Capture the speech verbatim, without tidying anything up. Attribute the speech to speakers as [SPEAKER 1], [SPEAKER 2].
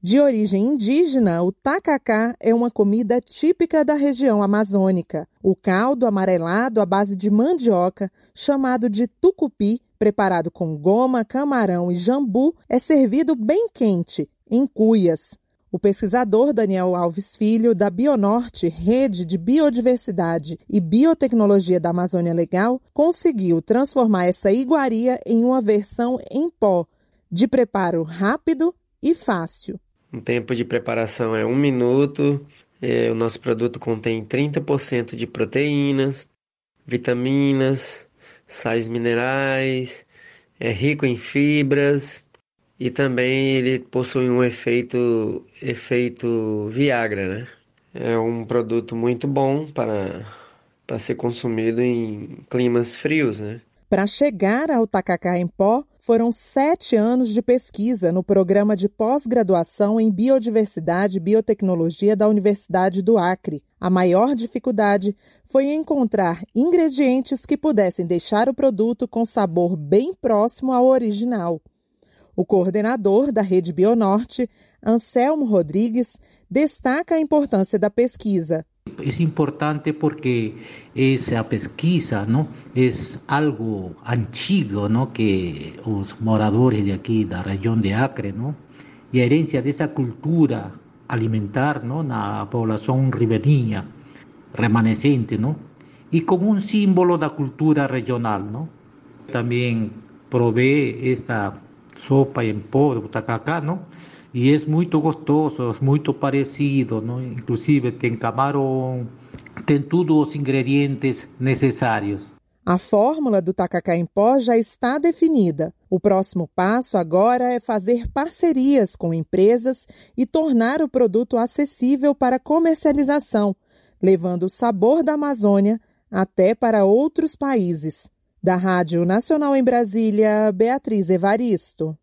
[SPEAKER 1] De origem indígena, o tacacá é uma comida típica da região amazônica. O caldo amarelado à base de mandioca, chamado de tucupi, preparado com goma, camarão e jambu, é servido bem quente, em cuias. O pesquisador Daniel Alves Filho, da Bionorte, Rede de Biodiversidade e Biotecnologia da Amazônia Legal, conseguiu transformar essa iguaria em uma versão em pó, de preparo rápido e fácil.
[SPEAKER 2] O tempo de preparação é um minuto. É, o nosso produto contém trinta por cento de proteínas, vitaminas, sais minerais, é rico em fibras e também ele possui um efeito, efeito Viagra, né? É um produto muito bom para, para ser consumido em climas frios, né?
[SPEAKER 1] Para chegar ao tacacá em pó, foram sete anos de pesquisa no programa de pós-graduação em Biodiversidade e Biotecnologia da Universidade do Acre. A maior dificuldade foi encontrar ingredientes que pudessem deixar o produto com sabor bem próximo ao original. O coordenador da Rede Bionorte, Anselmo Rodrigues, destaca a importância da pesquisa.
[SPEAKER 3] Es importante porque esa pesquisa, ¿no? Es algo antiguo, ¿no? Que los moradores de aquí, de la región de Acre, ¿no? Y a herencia de esa cultura alimentar, ¿no? Na población ribereña remanescente, ¿no? Y como un símbolo de la cultura regional, ¿no? También provee esta sopa en pó de tacacá, ¿no? E é muito gostoso, muito parecido, não? Inclusive tem camarão, tem todos os ingredientes necessários.
[SPEAKER 1] A fórmula do tacacá em pó já está definida. O próximo passo agora é fazer parcerias com empresas e tornar o produto acessível para comercialização, levando o sabor da Amazônia até para outros países. Da Rádio Nacional em Brasília, Beatriz Evaristo.